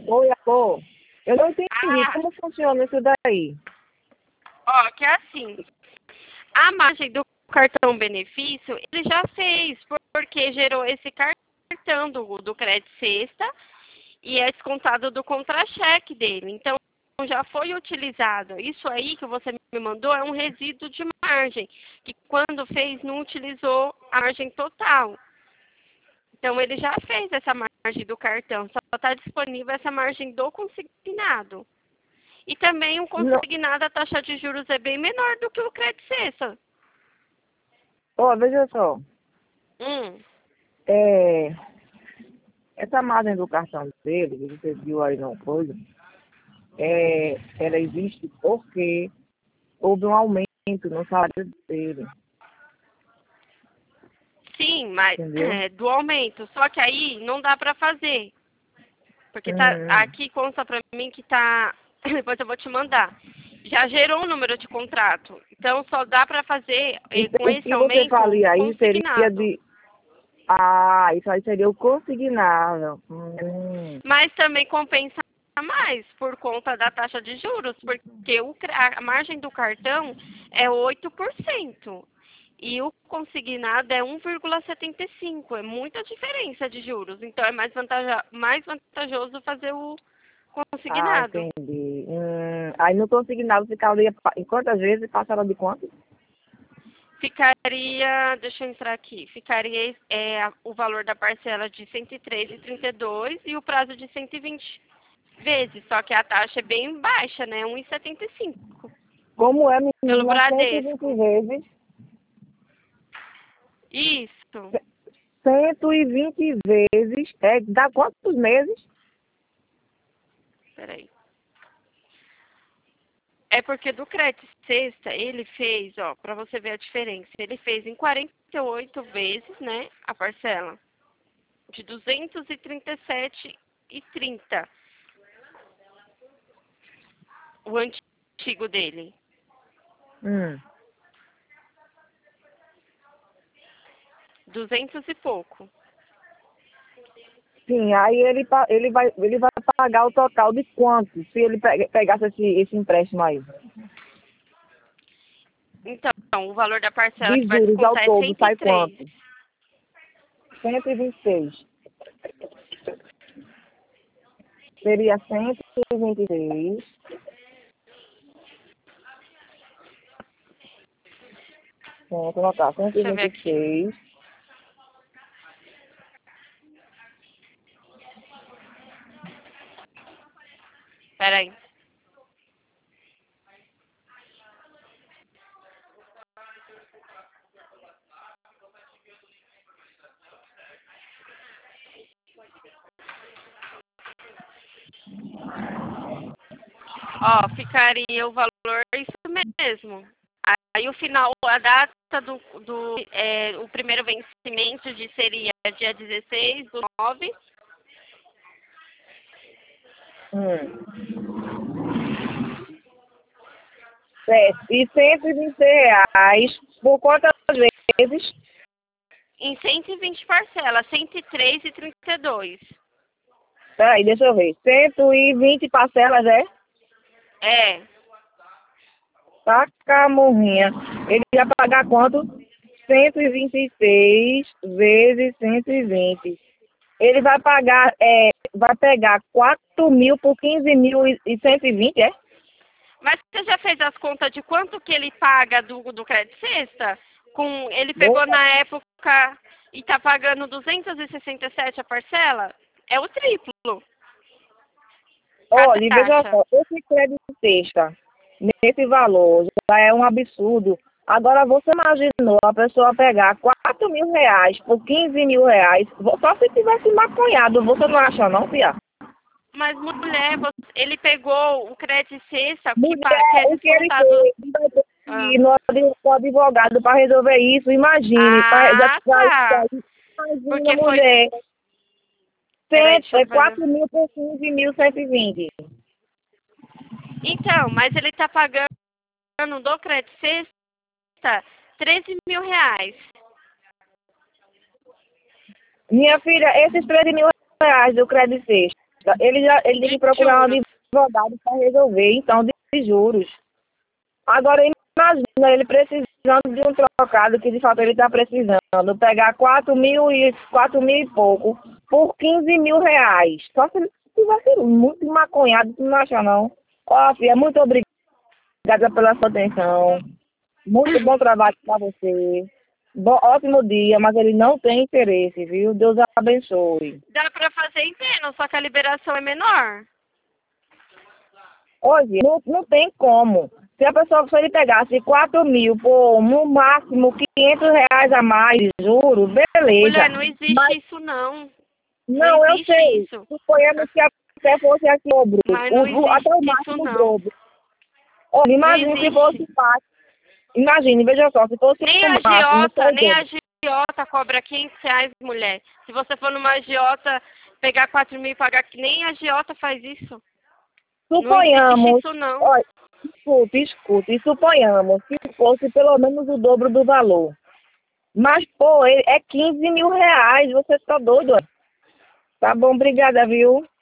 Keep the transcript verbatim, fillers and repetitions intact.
Oi, amor. Eu não entendi Ah, como funciona isso daí. ó, que é assim. A margem do cartão benefício, ele já fez, porque gerou esse cartão do, do crédito sexta e é descontado do contra-cheque dele. Então, já foi utilizado. Isso aí que você me mandou é um resíduo de margem, que quando fez não utilizou a margem total. Então, ele já fez essa margem do cartão, só está disponível essa margem do consignado. E também o Não. consignado, a taxa de juros é bem menor do que o crédito sexta. Ó, veja só. Hum. É, essa margem do cartão dele, que você viu aí no coisa, é, ela existe porque houve um aumento no salário dele. Sim, mas Entendeu? é, do aumento. Só que aí não dá para fazer. Porque tá, Hum. aqui consta para mim que tá. Depois eu vou te mandar. Já gerou o número de contrato. Então só dá para fazer eh, Então, com o esse que você aumento o falia aí seria consignado. de. Ah, isso aí seria o consignável. Hum. Mas também compensa mais por conta da taxa de juros, porque o, cra- a margem do cartão é oito por cento e o consignado é um vírgula setenta e cinco. É muita diferença de juros. Então é mais, vantaja, mais vantajoso fazer o Ah, consignado. entendi. Hum. Aí no consignado ficaria pa- em quantas vezes? Passaram de quanto? Ficaria, deixa eu entrar aqui, ficaria é, o valor da parcela de cento e três e trinta e dois e o prazo de cento e vinte vezes, só que a taxa é bem baixa, né? um e setenta e cinco Como é, pelo menina? cento e vinte Bradesco. vezes. Isso. cento e vinte vezes. É, dá quantos meses? Peraí. É porque do crédito sexta ele fez, ó, para você ver a diferença, ele fez em quarenta e oito vezes, né, a parcela de duzentos e trinta e sete e trinta, o antigo dele. Hum. duzentos e pouco. Sim, aí ele, pa- ele, vai, ele vai pagar o total de quanto se ele pe- pegasse esse, esse empréstimo aí? Então, o valor da parcela De que vai juros ao descontar é todo, cento e sai três. quanto? cento e vinte e seis. Seria cento e vinte e seis. Vou colocar Deixa eu ver aqui. cento e vinte e seis. Peraí. Ó, ficaria o valor, isso mesmo. Aí o final, a data do, do é, o primeiro vencimento de seria dia dezesseis do nove. Hum. Certo. E cento e vinte reais por quantas vezes? Em cento e vinte parcelas, cento e três e trinta e dois. Peraí, deixa eu ver. cento e vinte parcelas, é? É, Tá, camurrinha. Ele ia pagar quanto? cento e vinte e seis vezes cento e vinte. Ele vai pagar, é, vai pegar quatro mil por quinze mil e e cento e vinte, é? mas você já fez as contas de quanto que ele paga do, do crédito sexta? Com, ele pegou Boa. na época e tá pagando duzentos e sessenta e sete a parcela? É o triplo a Olha, veja taxa. só, esse crédito sexta, nesse valor, já é um absurdo. Agora, você imaginou a pessoa pegar quatro mil reais por quinze mil reais? Só se tivesse maconhado, você não acha não, Pia? Mas mulher, você- ele pegou o crédito sexta que, pa- que Mulher, é o que ele descontado. fez, vai ter que Ah, ir no ad- no advogado para resolver isso, imagine, pra, já, ah, já, tá. já- imagina, Porque foi. mulher, Peraí, cento, deixa eu é fazer. quatro mil por quinze mil, cento e vinte. Então, mas ele tá pagando do crédito sexta treze mil reais. Minha filha, esses treze mil reais do crédito sexta, Ele já ele tem que De procurar um juros. advogado para resolver, então, de juros. Agora, imagina ele precisando de um trocado, que de fato ele está precisando, pegar quatro mil e quatro mil e pouco por quinze mil reais. Só se ele tivesse muito maconhado, tu não acha não? Ó, filha, muito obrigada pela sua atenção. Muito bom trabalho para você. Bom, ótimo dia, mas ele não tem interesse, viu? Deus abençoe. Dá pra fazer em menos, só que a liberação é menor. Hoje, não, não tem como. Se a pessoa, se ele pegasse quatro mil, por no máximo quinhentos reais a mais de juros, beleza. Mulher, não existe Mas, isso não. não, Não eu existe sei. isso. Suponhamos que até fosse aqui o dobro. Mas O, não o, até existe o isso máximo não. dobro. Olha, Não imagine se fosse existe. fácil. Imagine, veja só, se fosse Nem o a máximo, só agiota, o nem a dobro. agiota cobra quinhentos reais, mulher. Se você for numa agiota, pegar quatro mil e pagar, que nem a agiota faz isso. Não existe Suponhamos, isso não. olha, escute, escute, suponhamos que fosse pelo menos o dobro do valor. Mas, pô, ele- é quinze mil reais, você tá doido? Ó. Tá bom, obrigada, viu?